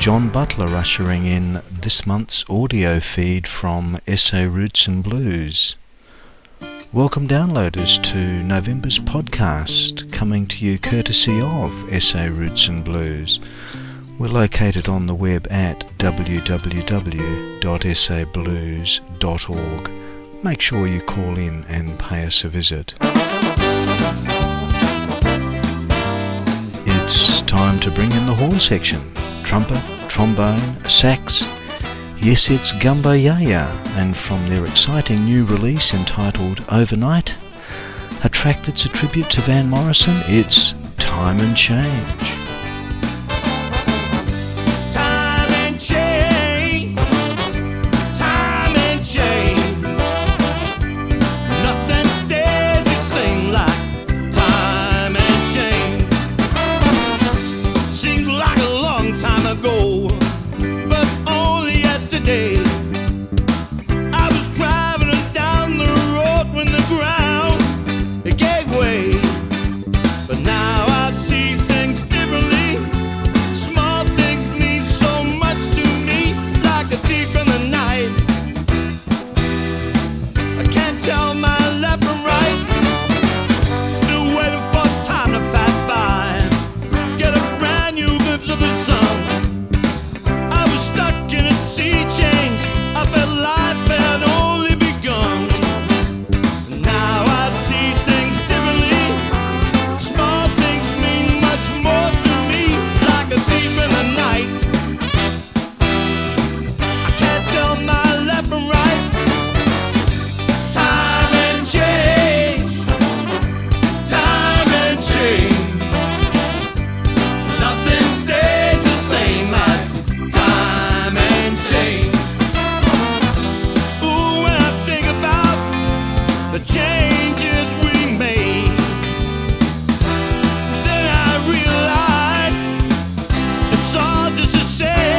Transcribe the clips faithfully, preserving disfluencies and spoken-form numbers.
John Butler ushering in this month's audio feed from S A Roots and Blues. Welcome downloaders to November's podcast, coming to you courtesy of S A Roots and Blues. We're located on the web at w w w dot s a blues dot org. Make sure you call in and pay us a visit. It's time to bring in the horn section. Trumpet, trombone, sax. Yes, it's Gumbo Yaya, and from their exciting new release entitled Overnight, a track that's a tribute to Van Morrison, it's Time and Change. Time and change, time and change. Nothing stays the same like time and change. Seems like a long time ago, but only yesterday. I was traveling down the road when the ground it gave way, but now I see things differently. Small things mean so much to me, like a thief in the night. I can't tell my left from right, still waiting for time to pass by, get a brand new glimpse of the sun. I was stuck in a sea change, I felt life had only begun. Now I see things differently, small things mean much more to me, like a thief in the night. I can't tell my left from right. Time and change, time and change. Nothing stays the same as time and change. Ooh, when I think about the changes we made, then I realize it's all just the same.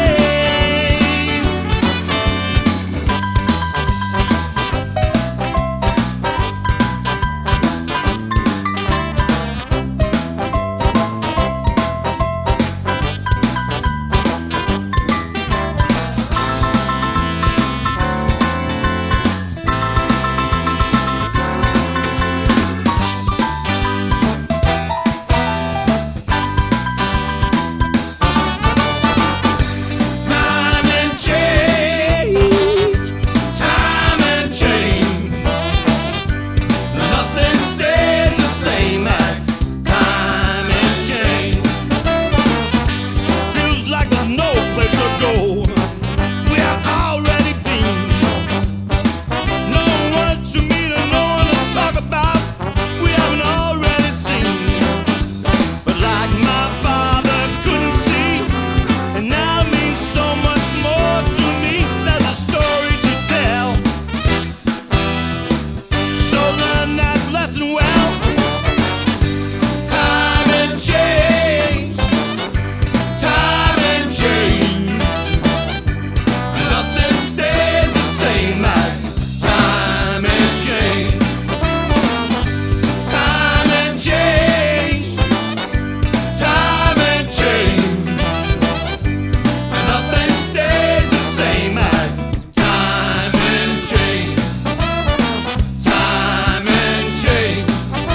Time and change, time and change. Nothing stays the same as time and change. Feels like there's no place to go. We have already been. No one to meet and no one to talk about. We haven't already seen. But like my father couldn't see, and now means so much more to me. There's a story to tell, so learn that lesson well. Time and change, time and change. Nothing stays the same as time and change. Time and change, time and change. Nothing stays the same as time and change. Time and change.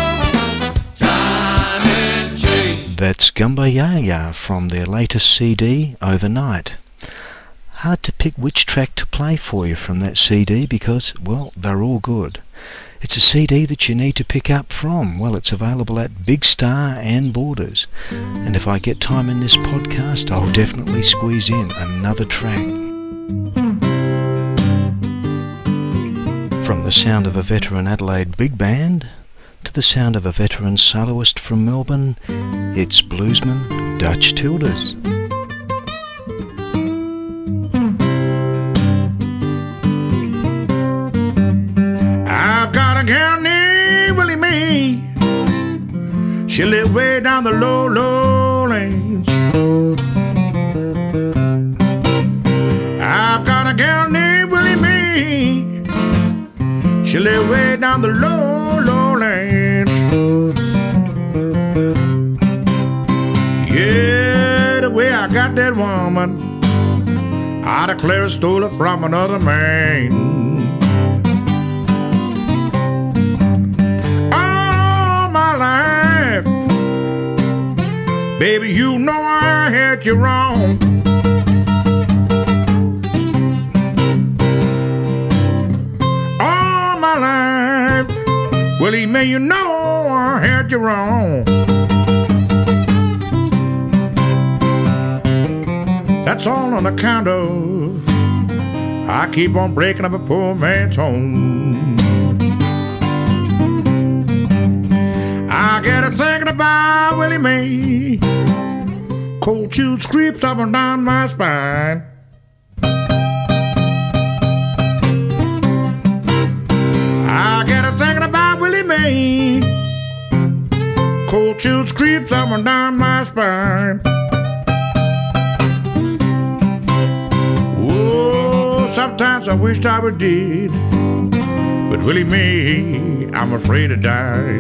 Time and change. That's Gumbo Yaya from their latest C D, Overnight. Hard to pick which track to play for you from that C D because, well, they're all good. It's a C D that you need to pick up from. Well, it's available at Big Star and Borders. And if I get time in this podcast, I'll definitely squeeze in another track. From the sound of a veteran Adelaide big band to the sound of a veteran soloist from Melbourne, it's bluesman Dutch Tildes. I've got a gal named Willie Mae. She lives way down the low, low lanes. I've got a gal named Willie Mae. She lives way down the low, low lanes. Yeah, the way I got that woman, I declare I stole it from another man. All my life, baby, you know I had you wrong. All my life, Willie Mae, you know I had you wrong. That's all on account of I keep on breaking up a poor man's home. I get a thinking about Willie Mae. Cold chills creeps up and down my spine. I get a thinking about Willie Mae. Cold chills creeps up and down my spine. Sometimes I wished I was dead, but Willie Mae, I'm afraid to die.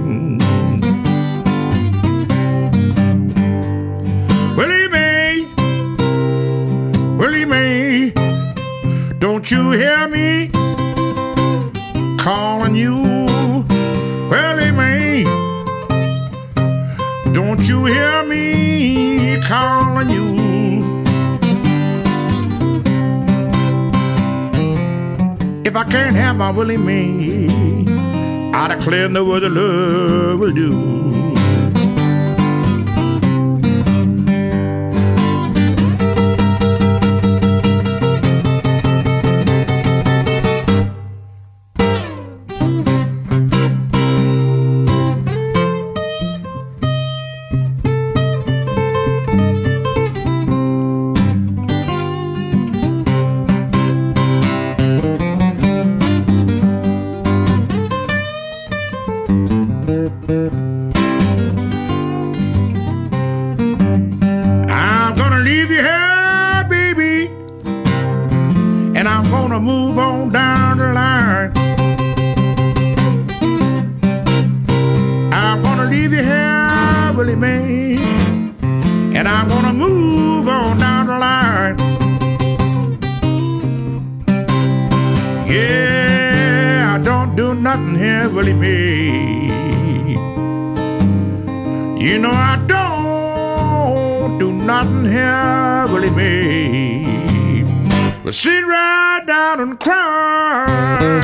Willie Mae, Willie Mae, don't you hear me calling you? Willie Mae, don't you hear me calling you? If I can't have my Willie Mae, I declare no other love will do. I'm gonna leave you here, baby, and I'm gonna move on down the line. I'm gonna leave you here, Willie Mae, and I'm gonna move on down the line. Yeah, I don't do nothing here, Willie Mae. You know I don't do nothing here, Willie Mae, but sit right down and cry.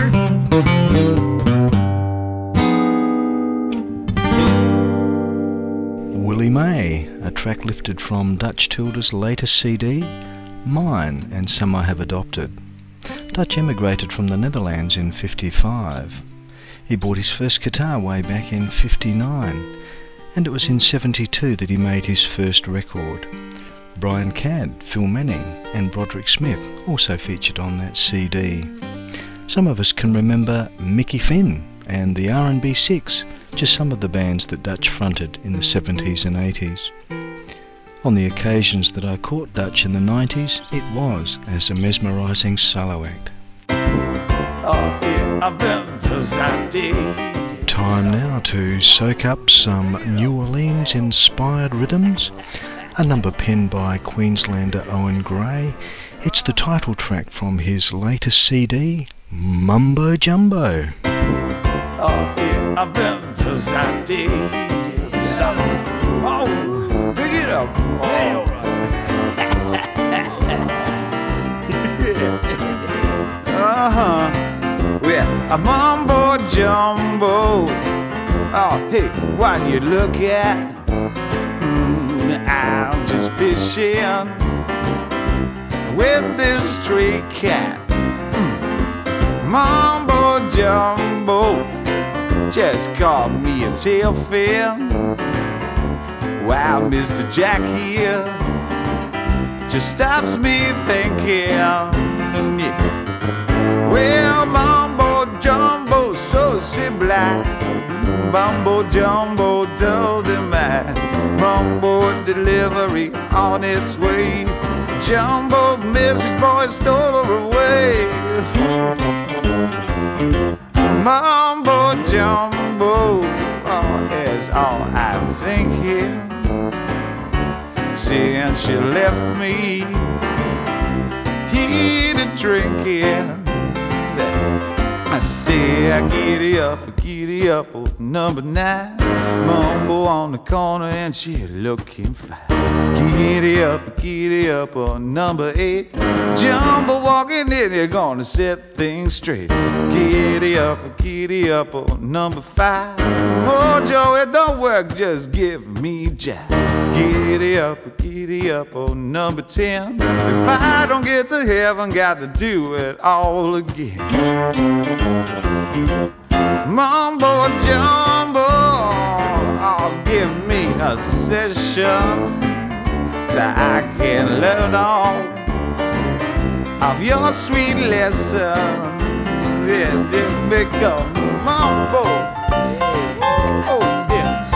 Willie Mae, a track lifted from Dutch Tilda's latest C D, Mine and Some I Have Adopted. Dutch emigrated from the Netherlands in fifty-five. He bought his first guitar way back in fifty-nine, and it was in seventy-two that he made his first record. Brian Cadd, Phil Manning and Broderick Smith also featured on that C D. Some of us can remember Mickey Finn and the R and B Six, just some of the bands that Dutch fronted in the seventies and eighties. On the occasions that I caught Dutch in the nineties, it was as a mesmerising solo act. Oh, yeah, I bet because I did. Time now to soak up some New Orleans inspired rhythms, a number penned by Queenslander Owen Gray. It's the title track from his latest C D, Mumbo Jumbo. Oh, yeah, I bet because I did. Oh, pick it up. Oh. Uh-huh. Well, a mumbo jumbo. Oh, hey, what you look at? Mm, I'm just fishing with this stray cat. Mm. Mumbo jumbo just caught me a tail fin. Wow, Mister Jack here just stops me thinking. Yeah. Well, mumbo jumbo so sublime, mumbo jumbo told him I mumbo delivery on its way. Jumbo message boy stole her away. Mumbo jumbo, oh, is all I'm thinking since you left me. He eating, drinking. I say, I giddy up, giddy up, oh, number nine. Mumbo on the corner and she looking fine. Giddy up, giddy up, oh, number eight. Jumbo walking in here, gonna set things straight. Giddy up, giddy up, oh, number five. Mojo, it don't work, just give me jack. Giddy up, giddy up, oh, number ten. If I don't get to heaven, got to do it all again. Mumbo jumbo, oh, give me a session so I can learn all of your sweet lessons. Yeah, then become mumbo. Oh, yes.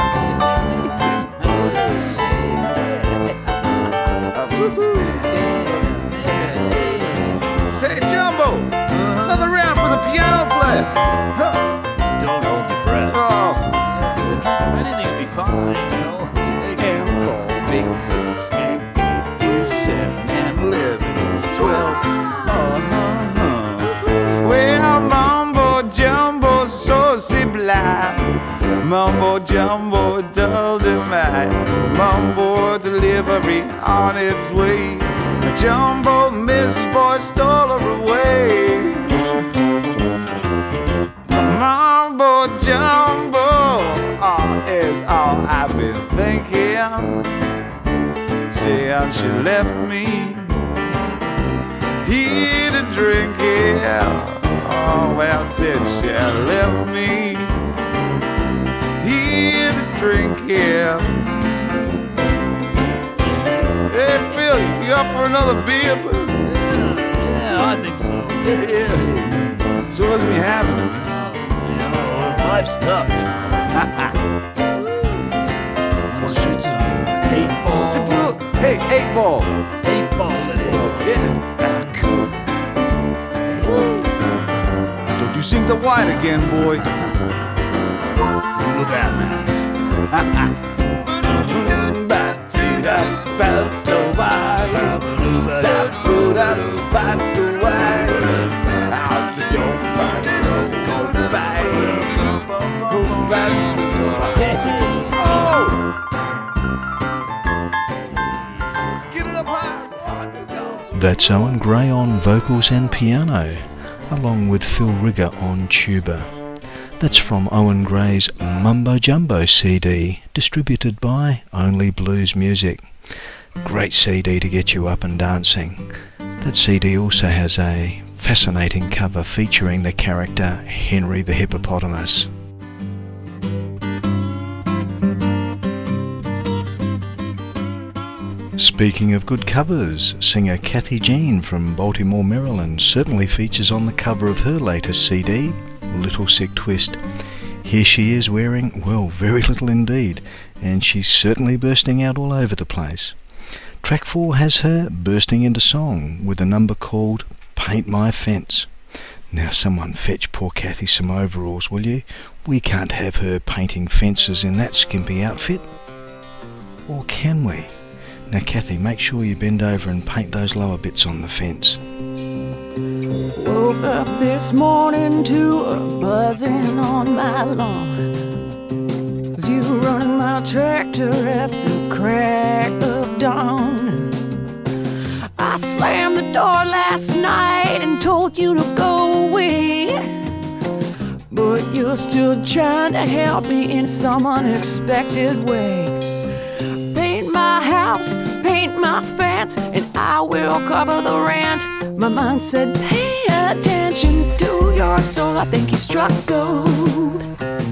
Hey, Jumbo, another round for the piano player. Huh. Don't hold your breath. Oh. Anything will be fine, you know. And four, big six, and eight is seven, and eleven is twelve. Uh-huh. Well, mumbo jumbo, so sublime. Mumbo jumbo, dull demand. Mumbo delivery on its way. Jumbo, Missus Boy stole her away. Mumbo jumbo, oh, is all I've been thinking since she left me here to drink it. Oh, well, since she left me here to drink it. Hey, Phil, you up for another beer? Yeah, yeah, I think so. Yeah. So what's we having? You know, life's tough. Let's shoot some eight ball. Hey, eight ball. Eight ball it is. Yeah. Ah, cool. Don't you sing the white again, boy. Look out now. That's Owen Gray on vocals and piano, along with Phil Rigger on tuba. That's from Owen Gray's Mumbo Jumbo C D, distributed by Only Blues Music. Great C D to get you up and dancing. That C D also has a fascinating cover featuring the character Henry the Hippopotamus. Speaking of good covers, singer Kathy Jean from Baltimore, Maryland certainly features on the cover of her latest C D, Little Sick Twist. Here she is wearing, well, very little indeed, and she's certainly bursting out all over the place. Track four has her bursting into song with a number called Paint My Fence. Now someone fetch poor Kathy some overalls, will you? We can't have her painting fences in that skimpy outfit. Or can we? Now Kathy, make sure you bend over and paint those lower bits on the fence. Woke up this morning to a buzzing on my lawn. As you running my tractor at the crack of dawn. I slammed the door last night and told you to go away, but you're still trying to help me in some unexpected way. Paint my house, paint my fence, and I will cover the rent. My mind said, pay attention to your soul. I think you struck gold.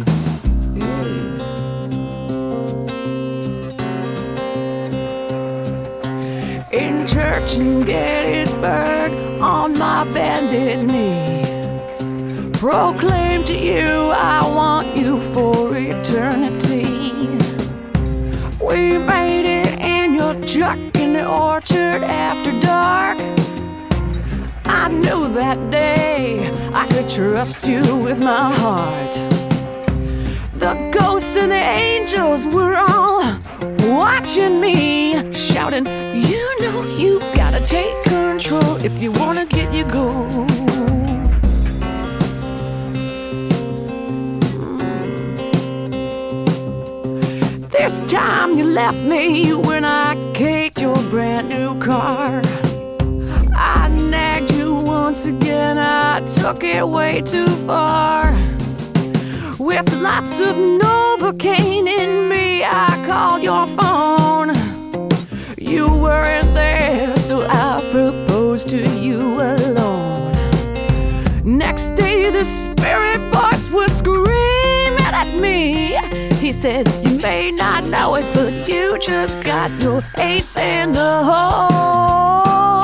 In church in Gettysburg, on my bended knee, proclaim to you I want you for eternity. We made it in your truck in the orchard after dark. I knew that day I could trust you with my heart. The ghosts and the angels were all watching me shine shouting, you know you gotta take control if you wanna get your goal. This time you left me when I caked your brand new car. I nagged you once again, I took it way too far. With lots of Novocaine in me, I called your phone. You weren't there, so I proposed to you alone. Next day the spirit voice was screaming at me. He said, you may not know it, but you just got your ace in the hole.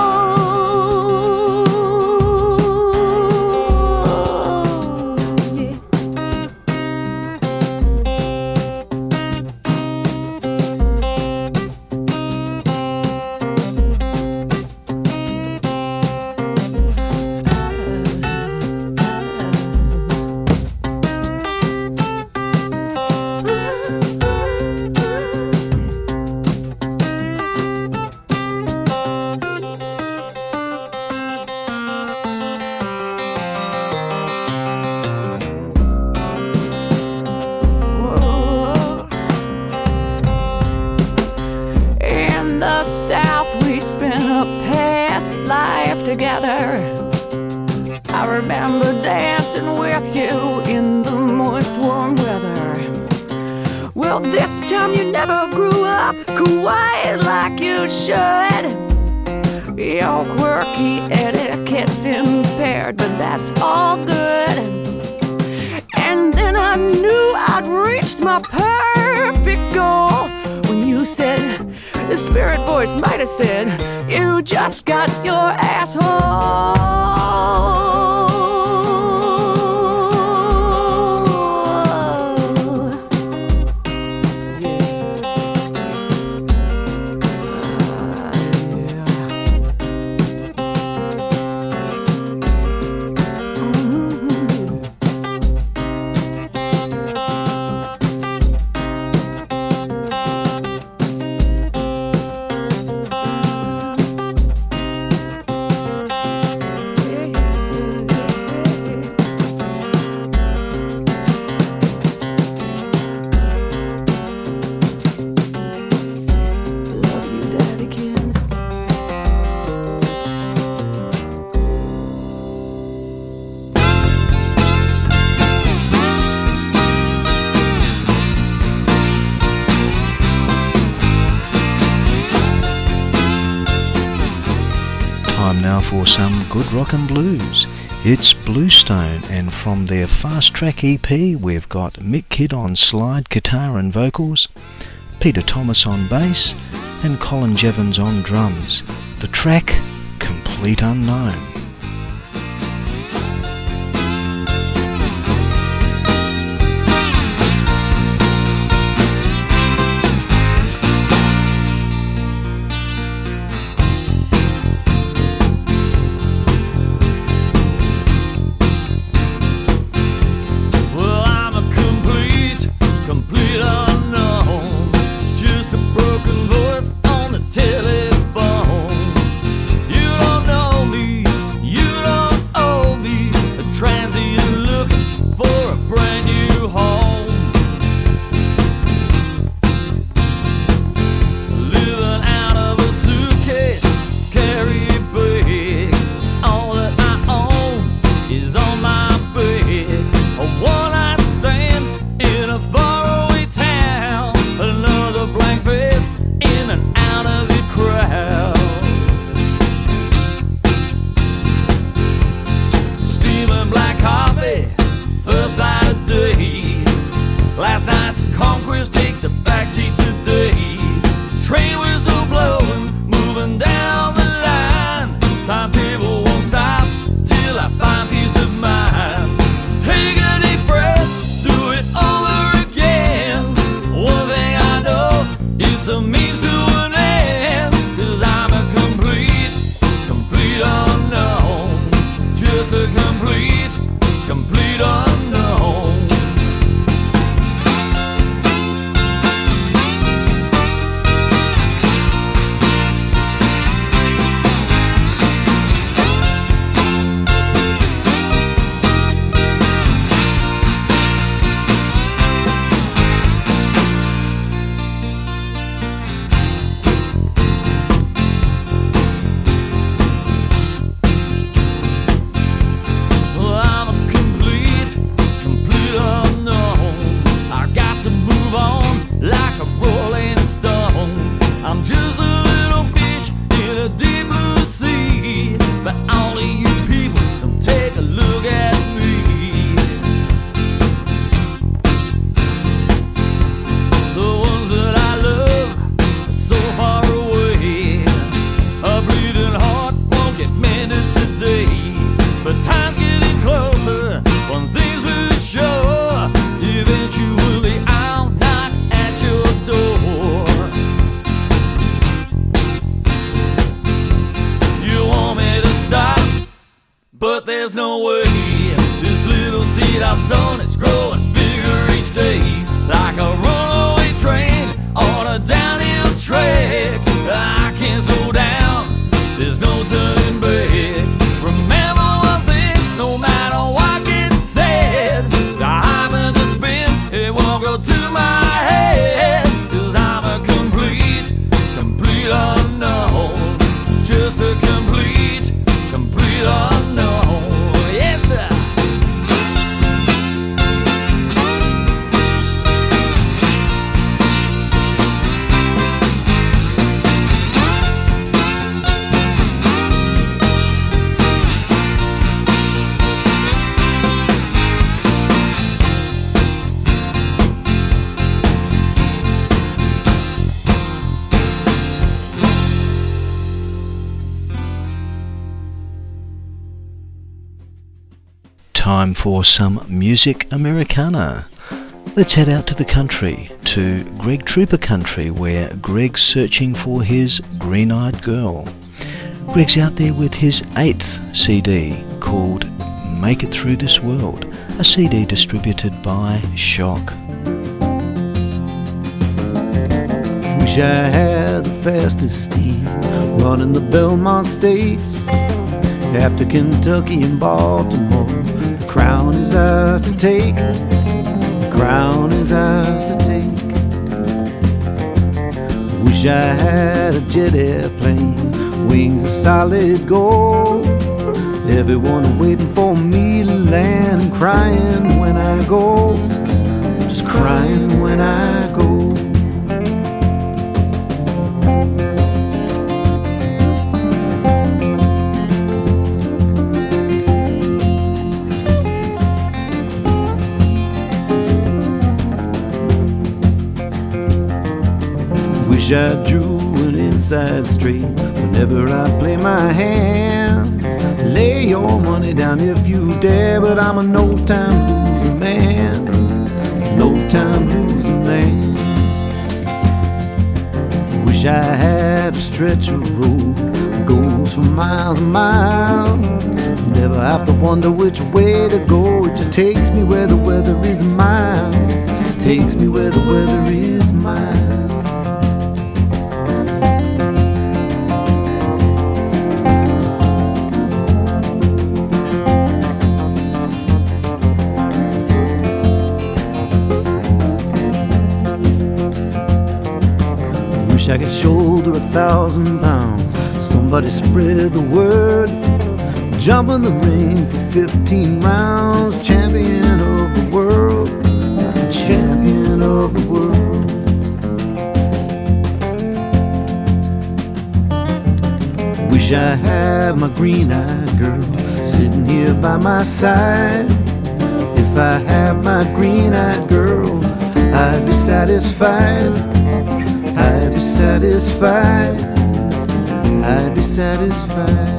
Together, I remember dancing with you in the moist warm weather. Well, this time you never grew up quite like you should. Your quirky etiquette's impaired, but that's all good. And then I knew I'd reached my perfect goal when you said, the spirit voice might have said, you just got your asshole. For some good rock and blues. It's Bluestone, and from their Fast Track E P we've got Mick Kidd on slide guitar and vocals, Peter Thomas on bass, and Colin Jevons on drums. The track, Complete Unknown. Broken voice on the telephone. You don't know me. that sun is growing bigger each day, like a runaway train on a downhill track. I can't slow down, there's no turning back. Remember one thing, no matter what gets said, I happen to spin, it won't go to my head. Cause I'm a complete, complete unknown. Just a complete, complete unknown. Yes, sir. Time for some music Americana. Let's head out to the country, to Greg Trooper country, where Greg's searching for his green-eyed girl. Greg's out there with his eighth C D called Make It Through This World, a C D distributed by Shock. Wish I had the fastest steed running the Belmont Stakes. After Kentucky and Baltimore, the crown is ours to take. The crown is ours to take. Wish I had a jet airplane, wings of solid gold. Everyone waiting for me to land and crying when I go, just crying when I go. Wish I drew an inside straight whenever I play my hand. Lay your money down if you dare, but I'm a no-time losing man. No-time losing man. Wish I had a stretch of road that goes for miles and miles. Never have to wonder which way to go. It just takes me where the weather is mild. Takes me where the weather is mild. I could shoulder a thousand pounds. Somebody spread the word. Jump in the ring for fifteen rounds. Champion of the world. Champion of the world. Wish I had my green-eyed girl sitting here by my side. If I had my green-eyed girl, I'd be satisfied. I'd be satisfied, I'd be satisfied.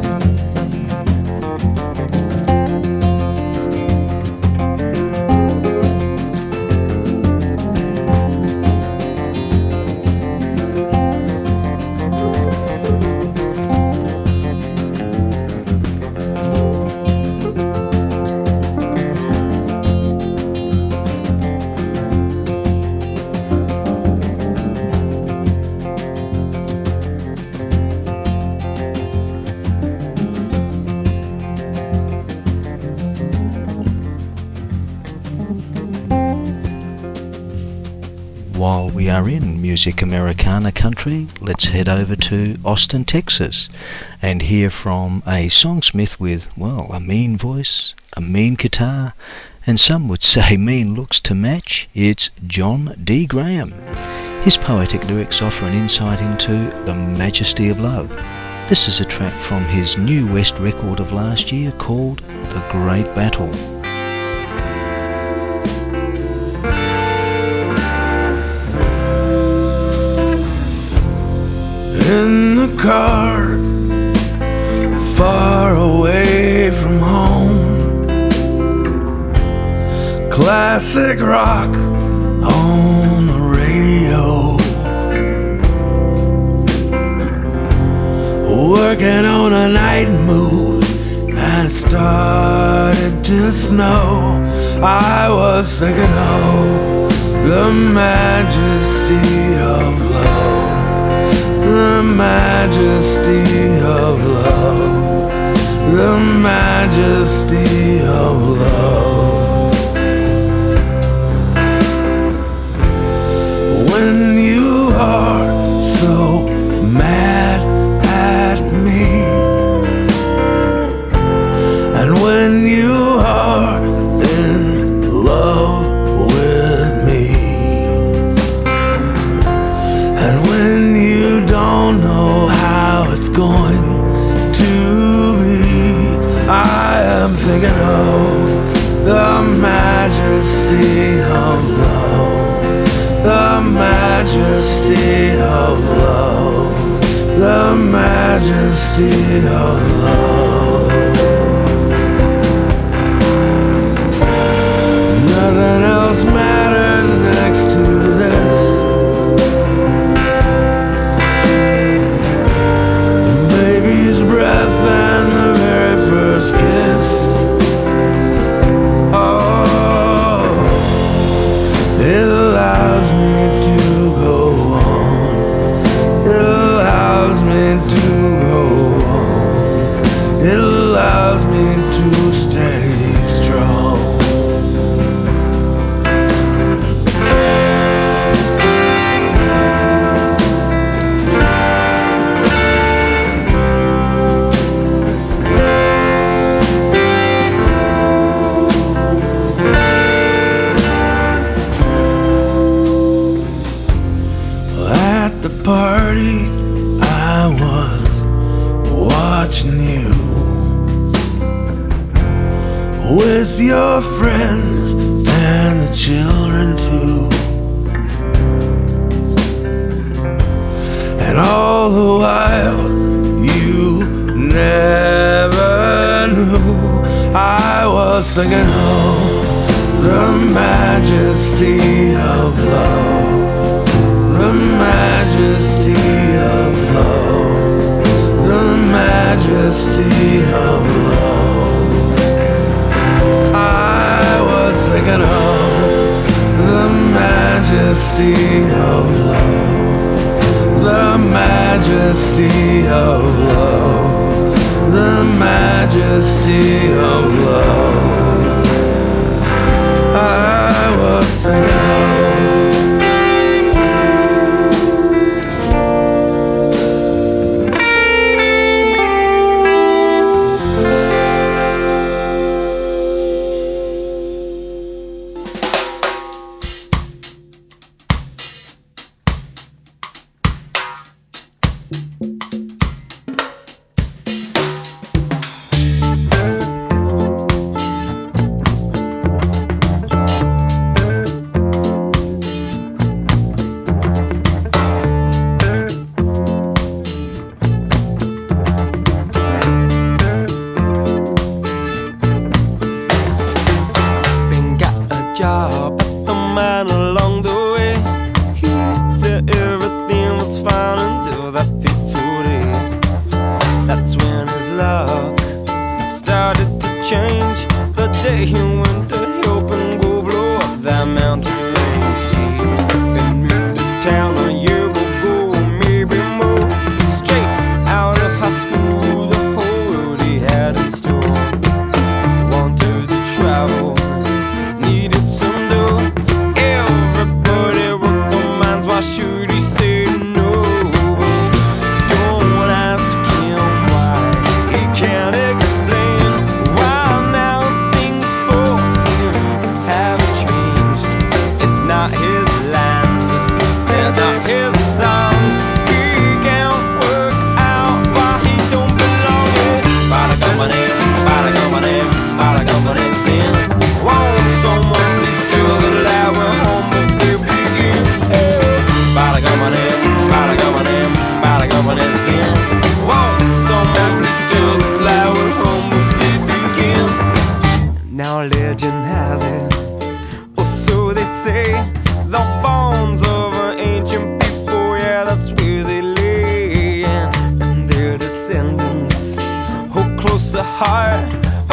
While we are in Music Americana country, let's head over to Austin, Texas, and hear from a songsmith with, well, a mean voice, a mean guitar, and some would say mean looks to match. It's John D. Graham. His poetic lyrics offer an insight into the majesty of love. This is a track from his New West record of last year called The Great Battle. In the car, far away from home, classic rock on the radio, working on a night move and it started to snow, I was thinking, oh, the majesty of love, the majesty of love, the majesty of love. When you are so mad at me, and when you are in love with me, and when you don't know how it's going to be, I am thinking of the majesty of love, the majesty of love, the majesty of love. Nothing else matters next to this. Baby's breath and the very first kiss. Oh, it allows me to go on. It allows me to go on. It allows me to stay strong. Party, I was watching you with your friends and the children too, and all the while you never knew I was thinking, oh, the majesty of love, the majesty of love, the majesty of love. I was thinking of the majesty of love, the majesty of love, the majesty of love. I was thinking of job at the mine along the way. He said everything was fine until that fateful day. That's when his luck started to change. The day he went to help and go blow up that mountain range. He'd been moved to town a year ago, maybe more. Straight out of high school, the whole world he had in store. Wanted to travel, needed some dough. Everybody worked the mines, why should he say no? Don't ask him why, he can't explain why now things for him have changed. It's not his land, they're not his songs. He can't work out why he don't belong here. Bada coming in, bada coming in, bada coming in sin. Won't someone please tell the lie we're home but we begin? Bada coming in, bada coming in, bada coming in sin. Won't someone please tell this lie we're home but we begin? Now legend has it, or so they say, the bones of an ancient people, yeah, that's where they lay. And their descendants hold close to heart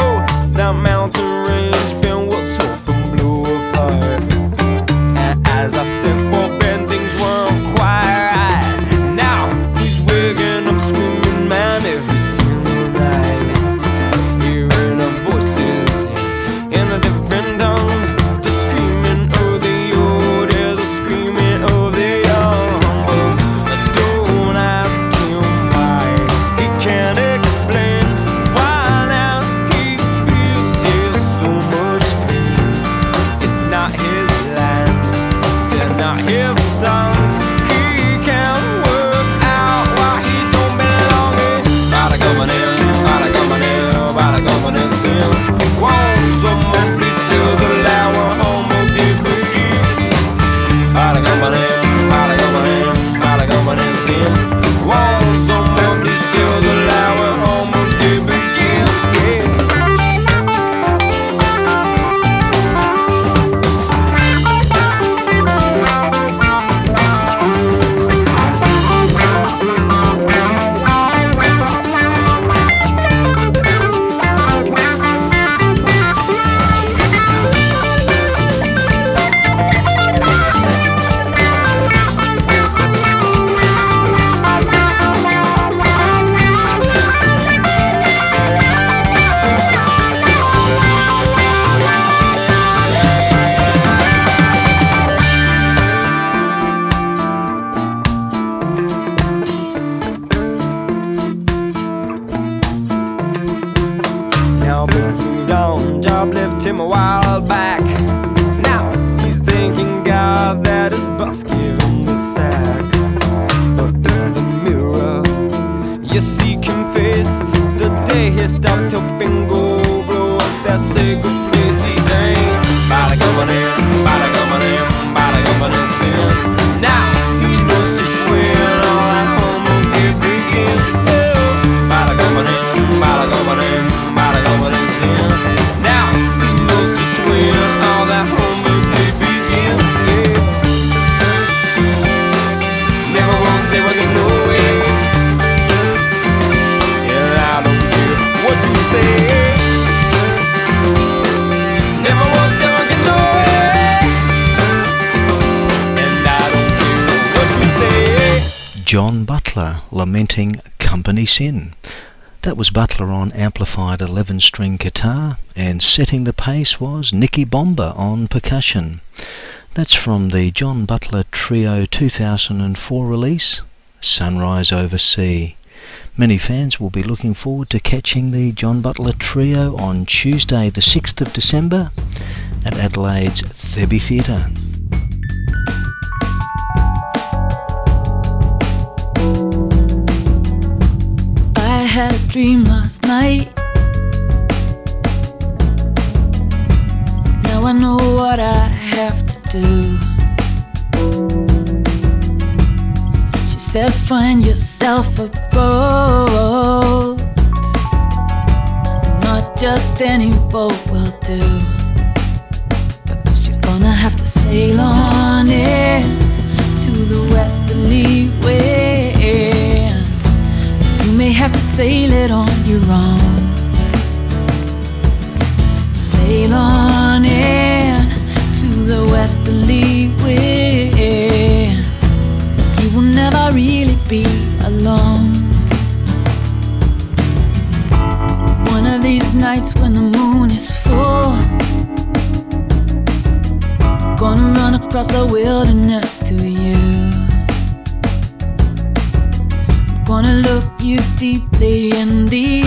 him a while back. Now he's thanking God that his boss gave him the sack. But in the mirror, yes, he can face the day he stopped helping go blow up that sacred place. He ain't bada coming in, bada coming in, bada coming in sin. Now he knows just when all that home will begin. Bada coming in, bada coming in, bada coming in sin. Now he knows just when all that home will begin. Yeah. Never want, never get no way. Yeah, I don't care what you say. Never want, never get no way. And I don't care what you say. John Butler lamenting company sin. That was Butler on amplified eleven string guitar, and setting the pace was Nicky Bomber on percussion. That's from the John Butler Trio two thousand four release, Sunrise Over Sea. Many fans will be looking forward to catching the John Butler Trio on Tuesday the sixth of December at Adelaide's Thebby Theatre. I had a dream last night. Now I know what I have to do. She said find yourself a boat. Not just any boat will do, because you're gonna have to sail on in to the westerly wind. You may have to sail it on your own. Sail on in to the westerly wind. You will never really be alone. One of these nights when the moon is full, gonna run across the wilderness to you. Gonna look you deeply in the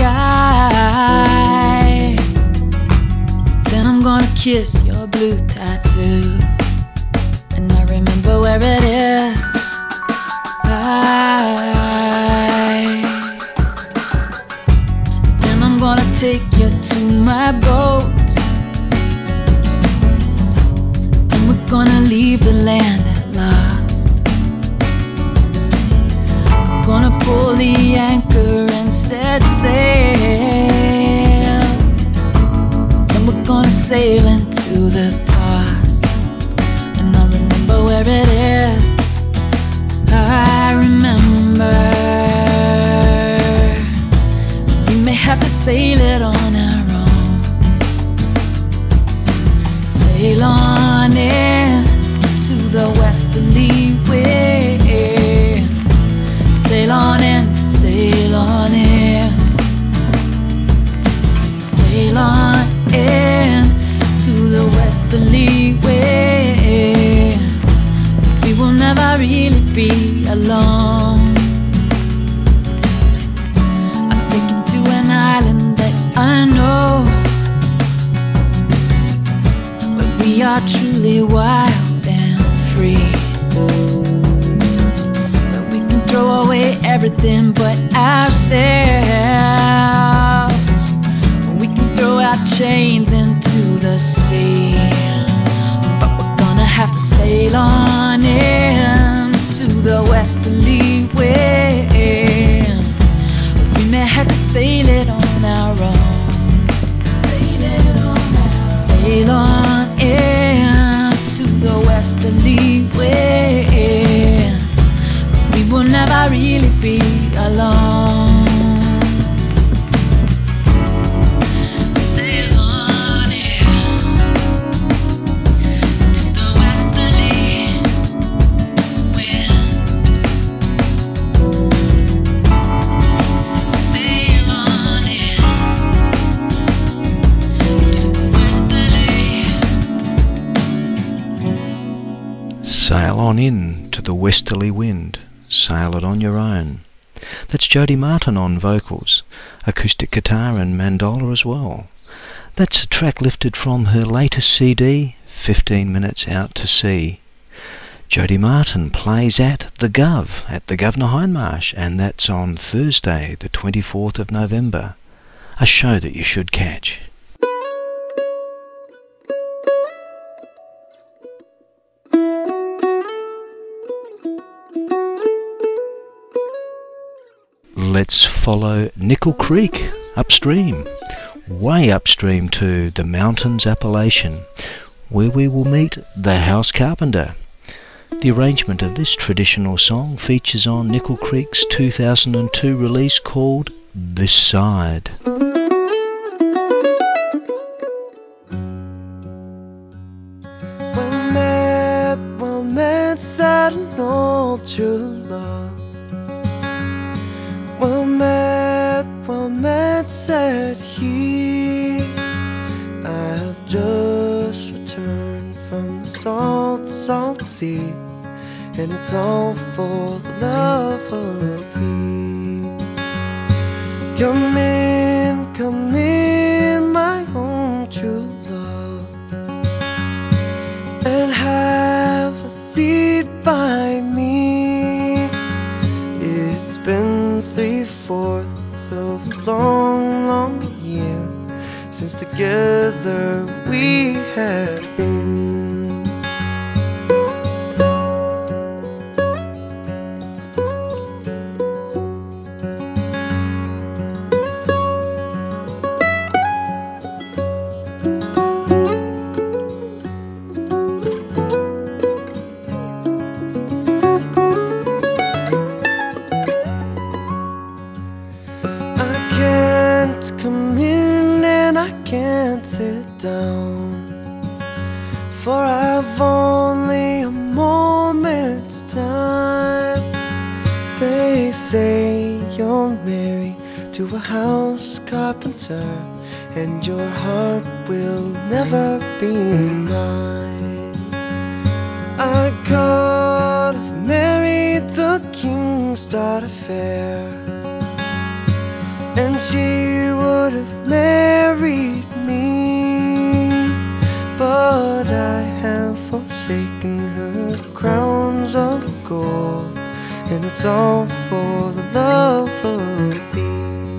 eye. Then I'm gonna kiss your blue tattoo, and I remember where it is. I. Then I'm gonna take you to my boat, and we're gonna leave the land at last. Gonna pull the anchor and set sail, and we're gonna sail into the past. And I remember where it is. I remember. We may have to sail it on our own. Sail on in to the westerly wind. Sail on in, sail on in. Sail on in to the westerly wind. We will never really be alone. I'll take you to an island that I know, where we are truly wild and free. Throw away everything but ourselves. We can throw our chains into the sea, but we're gonna have to sail on in to the westerly wind. We may have to sail it on our own. Sail it on our own. Sail on in to the westerly wind. We will never really be alone. Sail on in to the westerly wind. Sail on in to the westerly. Sail on in to the westerly wind. Sail it on your own. That's Jody Martin on vocals, acoustic guitar and mandola as well. That's a track lifted from her latest C D, fifteen minutes Out to Sea. Jody Martin plays at the Gov, at the Governor Hindmarsh, and that's on Thursday, the twenty-fourth of November. A show that you should catch. Let's follow Nickel Creek upstream, way upstream to the Mountains Appellation, where we will meet the House Carpenter. The arrangement of this traditional song features on Nickel Creek's two thousand two release called This Side. Well met, well met, sad and old true love. Well met, well met, said he. I have just returned from the salt, salt sea, and it's all for the love of thee. Come in, come in, my own true love, and have a seat by me. It's been three-fourths of a long, long year since together we have been. For I've only a moment's time. They say you're married to a house carpenter, and your heart will never be mine. I could have married the king's daughter fair, and she would have married me. But I have forsaken her crowns of gold, and it's all for the love of thee.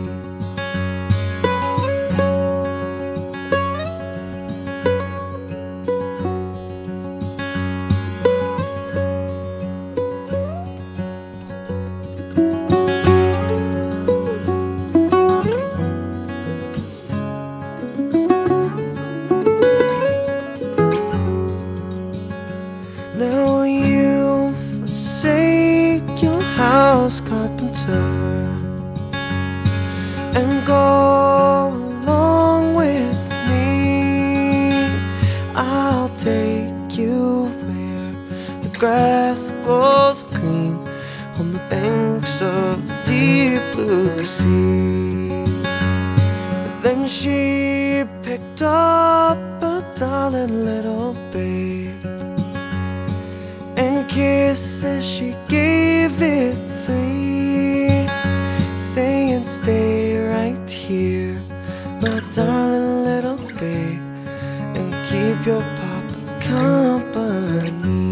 Now you forsake your house carpenter and go along with me. I'll take you where the grass grows green on the banks of the deep blue sea. And then she picked up her darling little babe, and kisses she gave it three, saying stay right here, my darling little babe, and keep your papa company.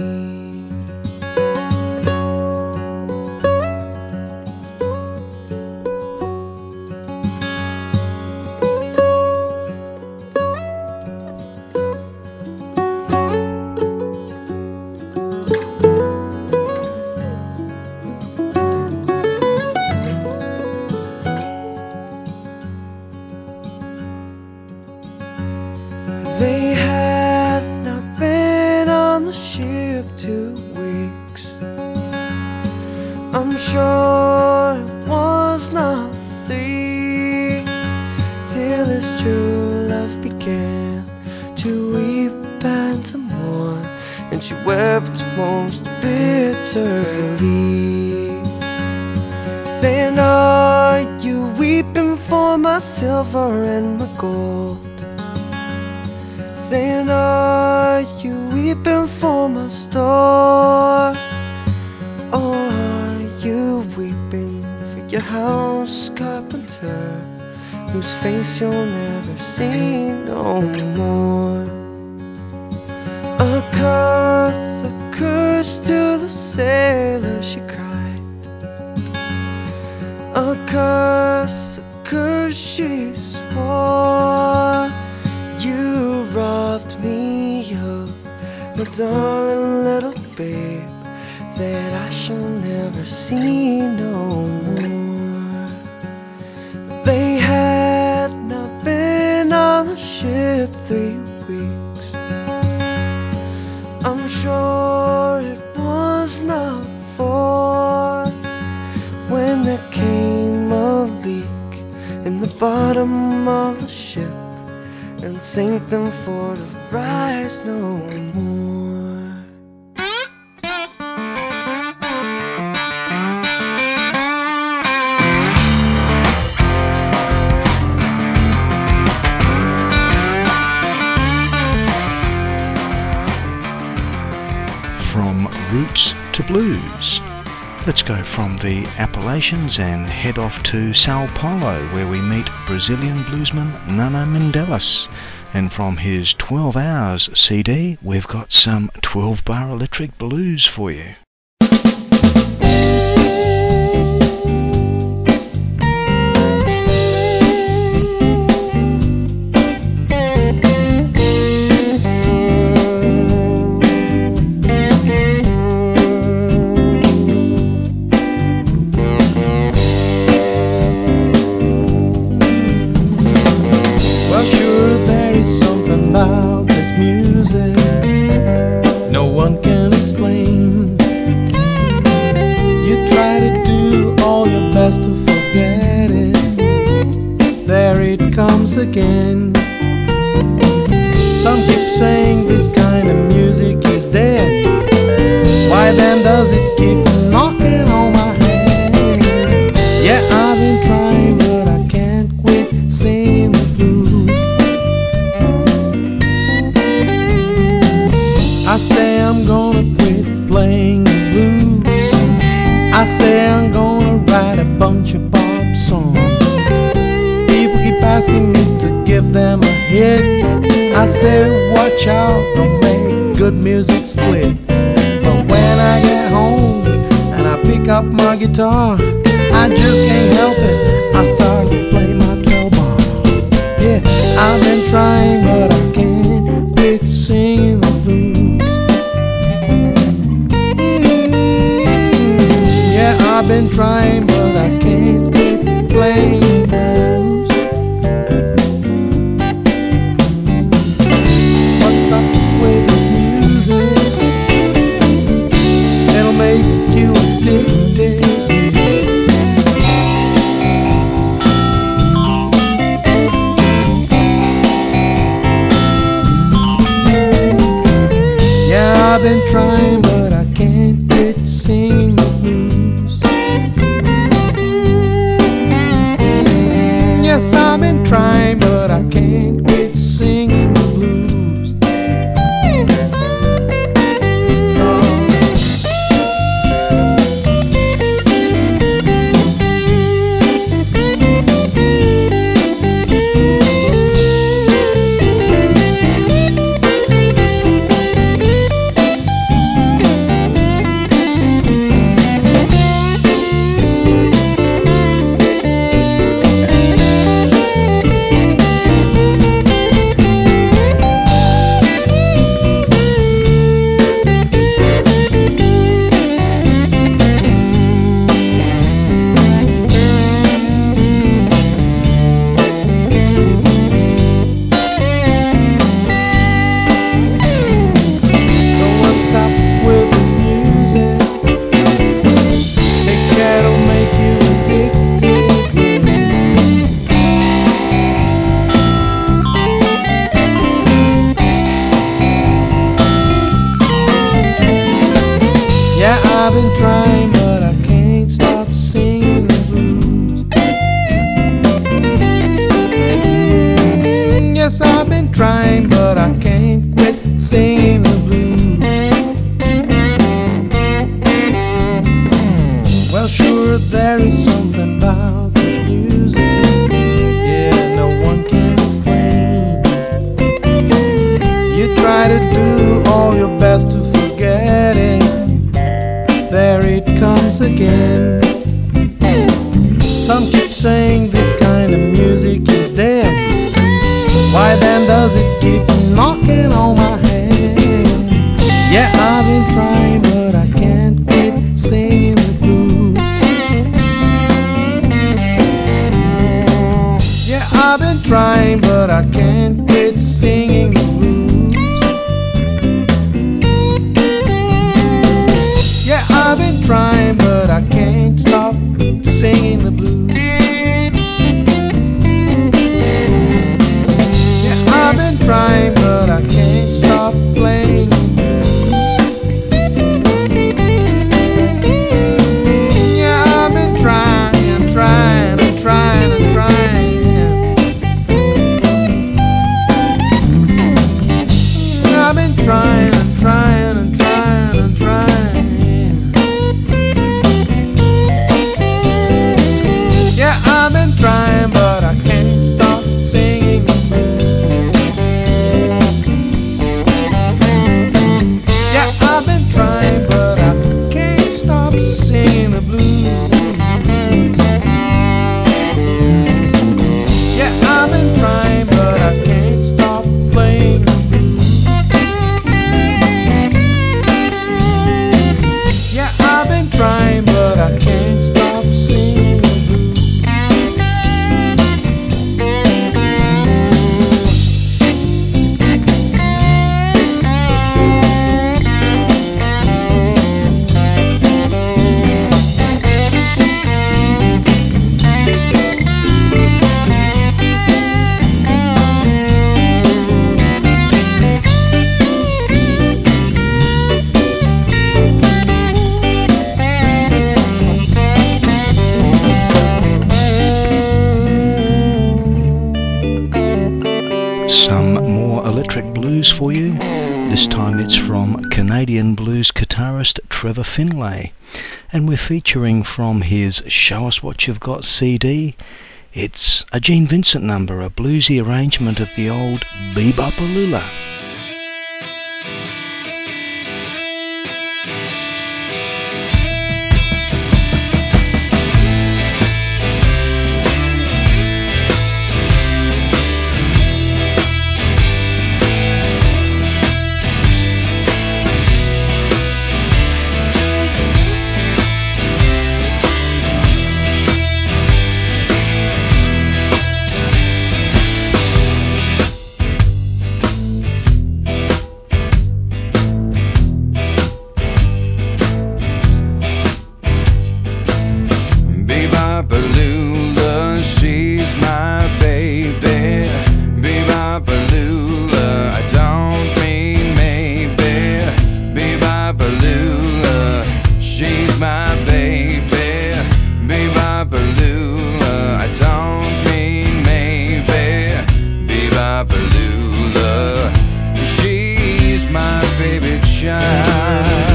They had not been on the ship two weeks. I'm sure it was not three, till his true love began to weep and to mourn, and she wept most bitterly, saying, are you weeping for my silver and my gold? Saying, are you weeping for my store? Or are you weeping for your house carpenter whose face you'll never see no more. A curse, a curse to the sailor, she cried. A curse, a curse, she swore. You robbed me of my darling little babe that I shall never see no more. They had not been on the ship three weeks. I'm sure it was not four when there came a leak in the bottom of the ship and sank them for to rise no more. From roots to blues. Let's go from the Appalachians and head off to Sao Paulo, where we meet Brazilian bluesman Nano Mendelis. And from his twelve hours C D, we've got some twelve bar electric blues for you. About this music no one can explain. You try to do all your best to forget it. There it comes again. Some keep saying this kind of music is dead. Why then does it keep knocking on my head? Yeah, I've been trying but I can't quit singing the blues. I say I'm gonna quit playing the blues. I say I'm gonna write a bunch of pop songs. People keep asking me to give them a hit. I say watch out, don't make good music split. But when I get home and I pick up my guitar, I just can't help it, I start to play my twelve bar. Yeah, I've been trying but I can't quit singing the blues. I've been trying but I can't quit playing blues. What's up with this music? It'll make you addicted. Yeah, I've been trying but I can't quit singing the blues. Yes, I've been trying, but I can't quit singing the blues. I've been trying, but I can't stop singing the blues. Mm, yes, I've been trying, but I can't quit singing the blues. Well, sure, there is something about this music. Yeah. try to do all your best to forget it, there it comes again. Some keep saying this kind of music is dead. Why then does it keep knocking on my head? Yeah, I've been trying, but I can't quit singing the blues. Yeah, I've been trying, but I can't quit singing the blues. Yeah, I've been trying, but I can't stop singing the blues. Yeah, I've been trying, but I can't stop playing the blues. Yeah, I've been trying, trying, and trying, and trying. I've been trying and trying and trying and trying. Yeah, I've been trying, but I can't stop singing the blues. Yeah, I've been trying, but I can't stop singing the blues. Yeah, I've been trying, but I can't stop playing the blues. Yeah, I've been trying, but I can't stop singing the blues. Some more electric blues for you. This time it's from Canadian blues guitarist Trevor Finlay, and we're featuring from his Show Us What You've Got C D. It's a Gene Vincent number, a bluesy arrangement of the old Be-Bop-A-Lula. Be-Bop-A-Lula, she's my baby. Be-Bop-A-Lula, I don't mean maybe. Be-Bop-A-Lula, she's my baby. Be-Bop-A-Lula, I don't mean maybe. Be-Bop-A-Lula, she's my baby child.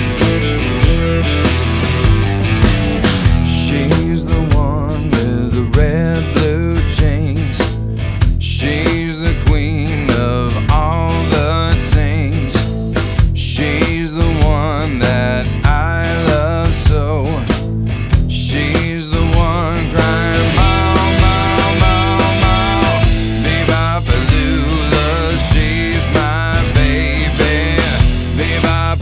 She's the one with the red blue jeans. She's the queen of all the things. She's the one that I love so. She's the one crying, "Mom, mom, mom, mom." Be-Bop-A-Lula, she's my baby. Be-Bop-A-Lula.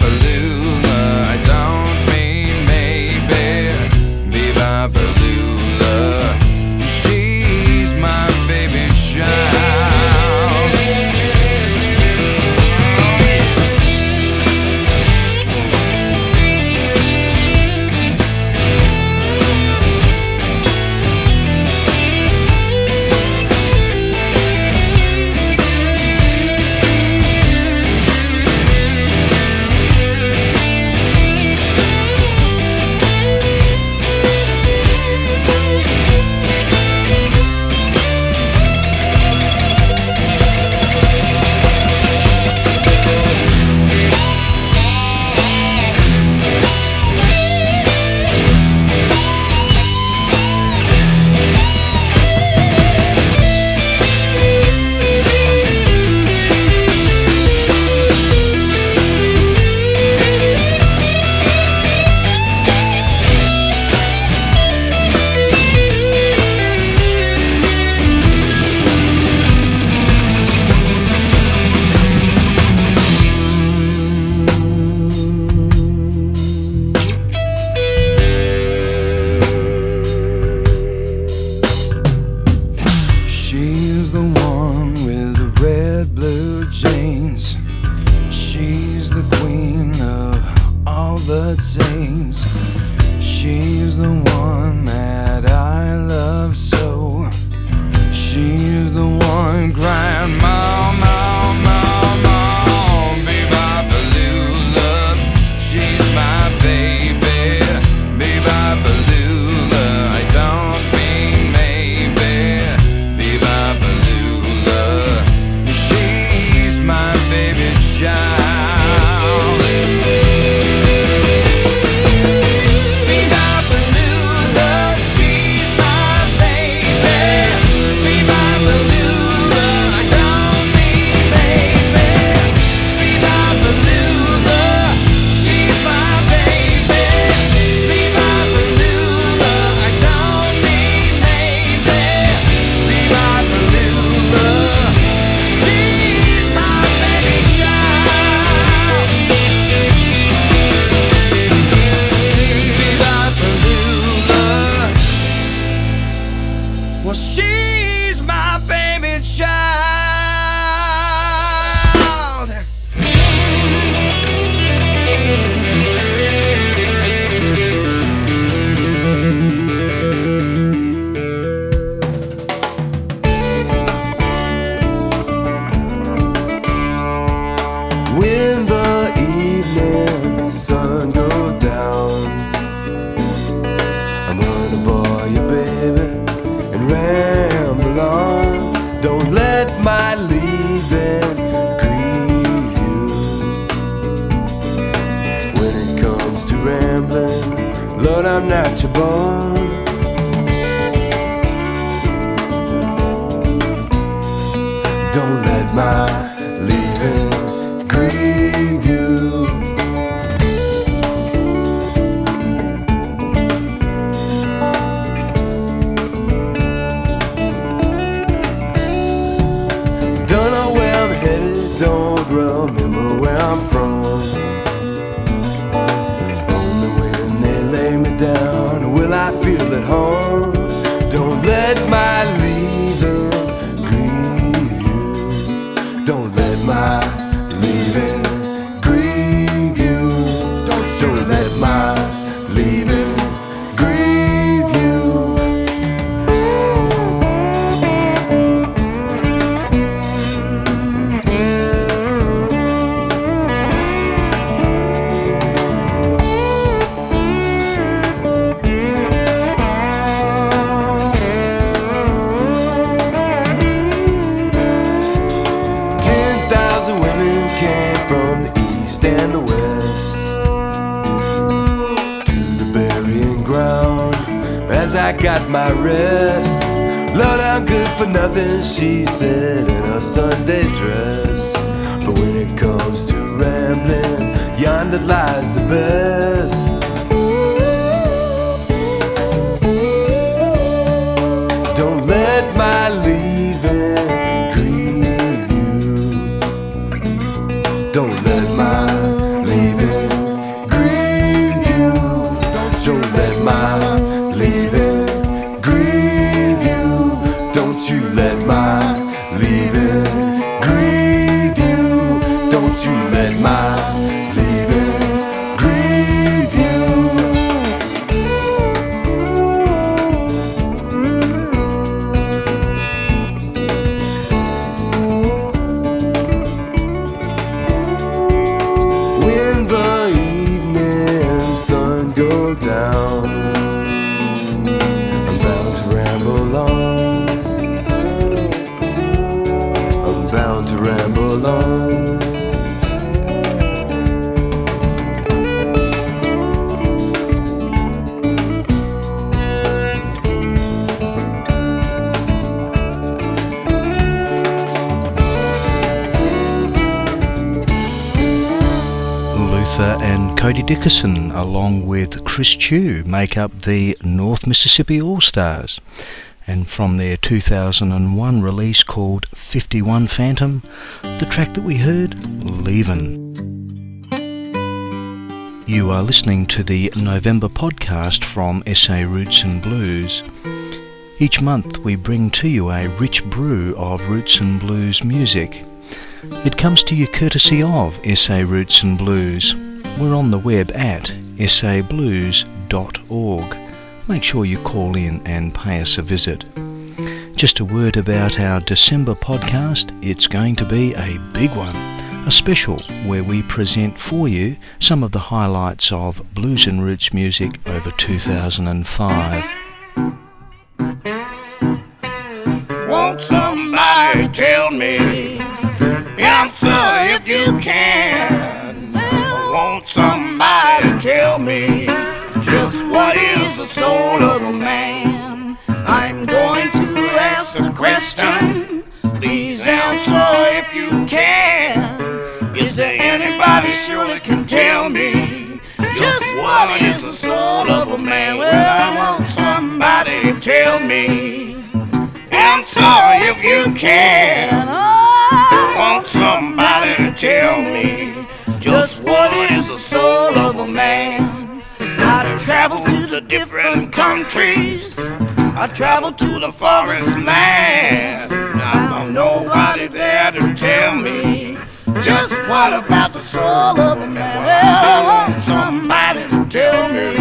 it sings. She's the one that I love so. She's the one crying, Mom, Mom, Mom, Mom. Babe, I believe love. She's my baby. Babe, I believe love. I don't mean maybe. Babe, I believe love. She's my baby child. Well, she's my baby child. When the evening sun goes down, I'm gonna boy you, baby, ramble on. Don't let my leaving grieve you. When it comes to rambling, Lord, I'm not your boy. Don't let my leaving grieve you. Don't know where I'm headed, don't remember where I'm from. Only when they lay me down will I feel at home. Don't let my leaving grieve you. Don't let my leaving grieve you. Don't, don't let my leaving grieve you. As I got my rest, Lord, I'm good for nothing, she said in her Sunday dress. But when it comes to rambling, yonder lies the best. Don't let my leaving grieve you. Don't let my leaving grieve you. Don't let my leaving grieve you. Don't you let my leaving grieve you. Don't you let my leaving grieve you. When the evening sun goes down, to ramble on. Luther and Cody Dickerson, along with Chris Chew, make up the North Mississippi All-Stars. And from their two thousand one release called fifty-one Phantom, the track that we heard, Leavin'. You are listening to the November podcast from S A Roots and Blues. Each month we bring to you a rich brew of roots and blues music. It comes to you courtesy of S A Roots and Blues. We're on the web at s a blues dot org. Make sure you call in and pay us a visit. Just a word about our December podcast. It's going to be a big one, a special where we present for you some of the highlights of blues and roots music over two thousand five. Won't somebody tell me the answer if you can? Won't somebody tell me just what is the soul of a man? I'm going to ask a question. Please answer if you can. Is there anybody sure that can tell me just what is the soul of a man? Well, I want somebody to tell me. Answer if you can. I want somebody to tell me just what is the soul of a man. I travel to the different countries. I travel to the forest land. I found nobody there to tell me just what about the soul of a man. Well, I want somebody to tell me.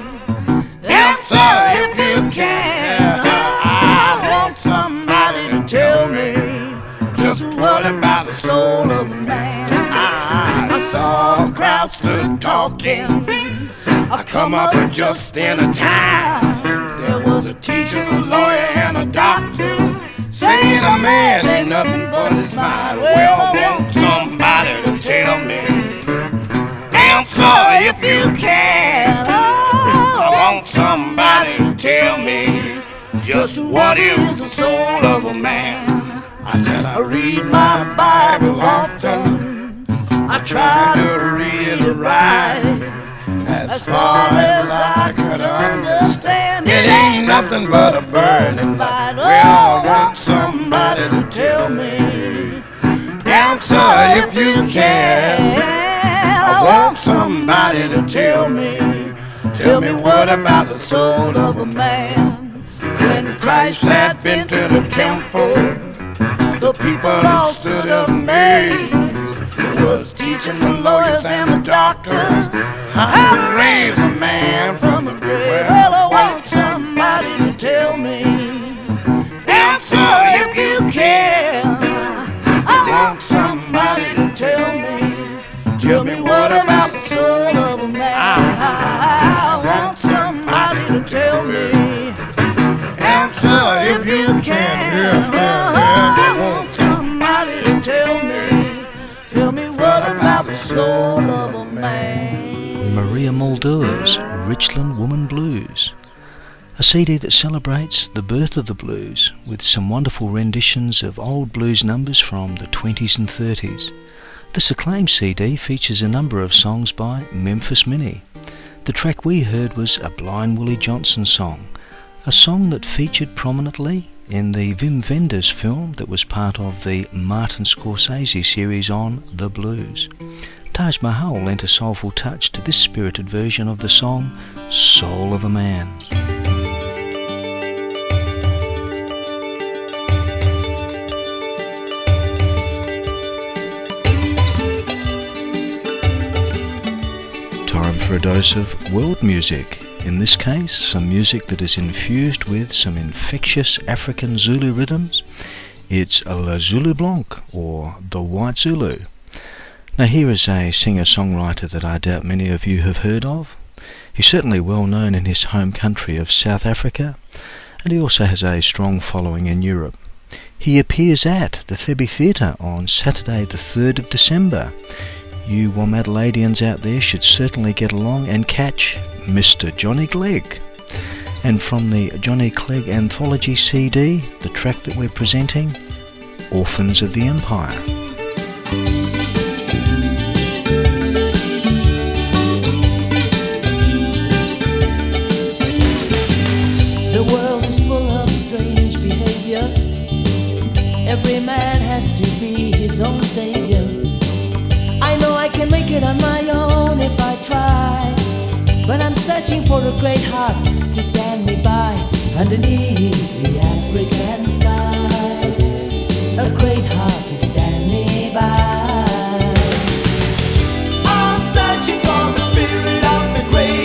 Answer if you can. I want somebody to tell me just what about the soul of a man. I saw a crowd stood talking. I come up just in a time. There was a teacher, a lawyer, and a doctor saying a man ain't nothing but his mind. Well, I want somebody to tell me. Answer if you can. I want somebody to tell me just what is the soul of a man. I said I read my Bible often. I try to read it right. As far as I could understand, it ain't nothing but a burning light. Well, I want somebody to tell me. Answer if you can. I want somebody to tell me. Tell me what about the soul of a man. When Christ had been to the temple, the people all stood amazed. He was teaching the lawyers and the doctors how to raise a man from the grave. Well, I want somebody to tell me. Answer if you can. I want somebody to tell me. Tell me what about the soul of a man. I want somebody to tell me. Answer if you can. I want somebody to tell me. Tell me what about the soul of a man. Maria Mulder's Richland Woman Blues, a C D that celebrates the birth of the blues with some wonderful renditions of old blues numbers from the twenties and thirties. This acclaimed C D features a number of songs by Memphis Minnie. The track we heard was a Blind Willie Johnson song, a song that featured prominently in the Wim Wenders film that was part of the Martin Scorsese series on The Blues. Taj Mahal lent a soulful touch to this spirited version of the song Soul of a Man. Time for a dose of world music. In this case, some music that is infused with some infectious African Zulu rhythms. It's La Zulu Blanc, or the White Zulu. Now here is a singer-songwriter that I doubt many of you have heard of. He's certainly well known in his home country of South Africa, and he also has a strong following in Europe. He appears at the Thebe Theatre on Saturday the third of December. You Womadelaide out there should certainly get along and catch Mister Johnny Clegg. And from the Johnny Clegg Anthology C D, the track that we're presenting, Orphans of the Empire. The world is full of strange behavior. Every man has to be his own savior. I know I can make it on my own if I try, but I'm searching for a great heart to stand me by underneath the African sky. A great heart to stand me by. I'm searching for the spirit of the great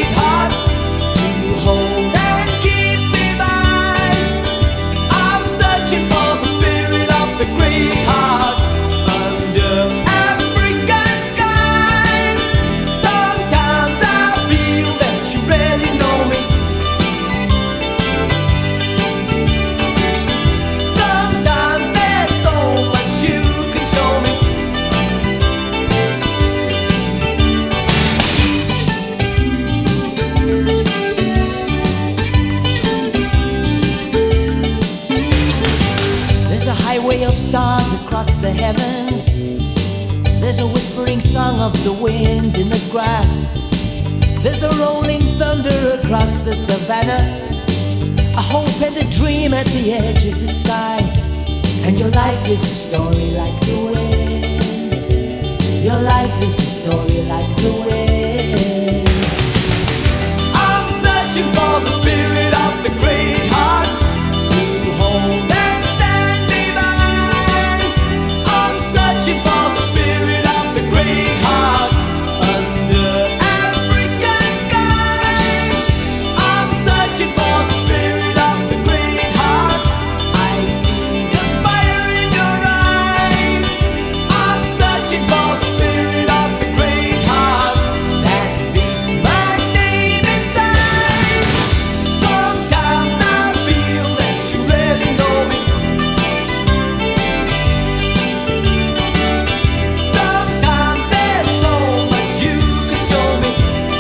song of the wind in the grass. There's a rolling thunder across the savannah, a hope and a dream at the edge of the sky. And your life is a story like the wind. Your life is a story like the wind. I'm searching for the spirit of the great heart to hold and stand me by. I'm searching for the spirit of the great heart under African skies. I'm searching for the spirit of the great heart. I see the fire in your eyes. I'm searching for the spirit of the great heart that beats my name inside. Sometimes I feel that you really know me. Sometimes there's so much you could show me.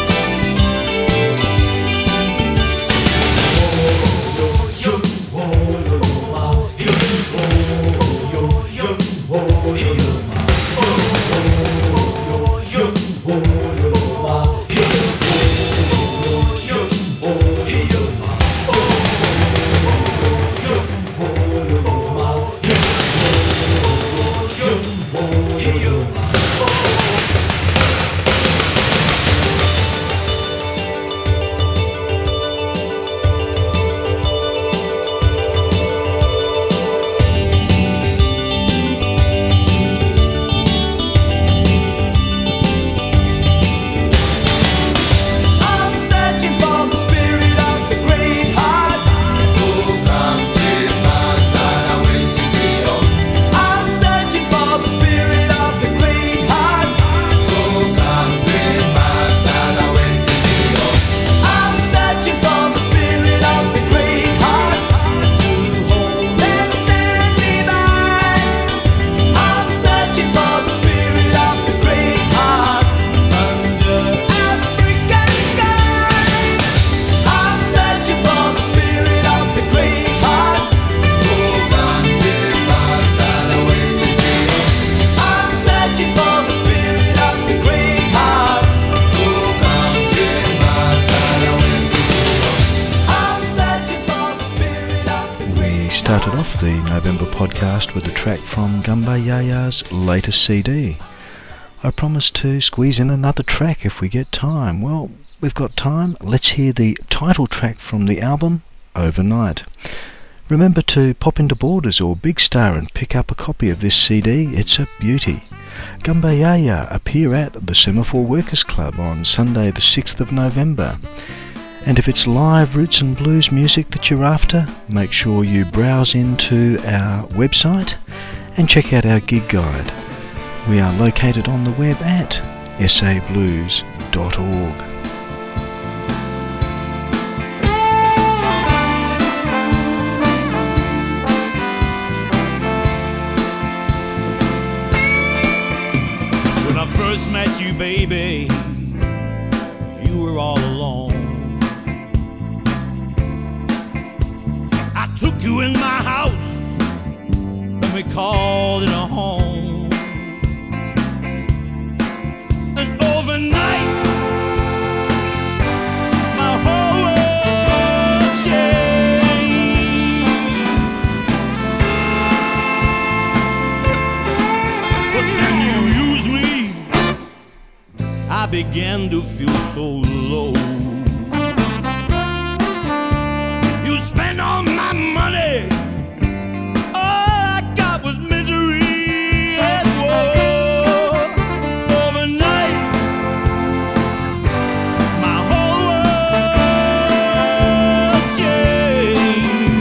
I'm searching for the spirit of the great heart. Who comes in my side when you see her? I'm searching for the spirit of the great heart. Who comes in my side when you see her? I'm searching for the spirit of the great heart to hold and stand me by. I'm searching for the spirit of the great heart under African skies. I'm searching for the spirit of the great heart. Who comes in my side when you see her? I'm searching for the spirit of the great heart. Who comes in my side when you see her? I'm searching for the spirit of the great We started off the November podcast with a track from Gumba Yaya's latest C D. I promised to squeeze in another track if we get time. Well, we've got time. Let's hear the title track from the album, Overnight. Remember to pop into Borders or Big Star and pick up a copy of this C D. It's a beauty. Gumba Yaya appear at the Semaphore Workers Club on Sunday the sixth of November. And if it's live roots and blues music that you're after, make sure you browse into our website and check out our gig guide. We are located on the web at s a blues dot org. When I first met you, baby, you were all alone. I took you in my house and we called it a home. And overnight, my whole world changed. But then you used me, I began to feel so low. You spent all my money, all I got was misery and woe. Overnight, my whole world changed.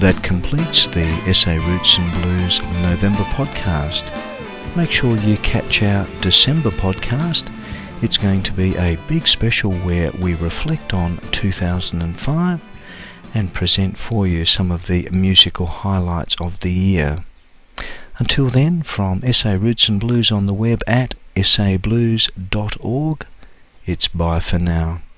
that completes the S A Roots and Blues November podcast. Make sure you catch our December podcast. It's going to be a big special where we reflect on two thousand five and present for you some of the musical highlights of the year. Until then, from S A Roots and Blues on the web at s a blues dot org, it's bye for now.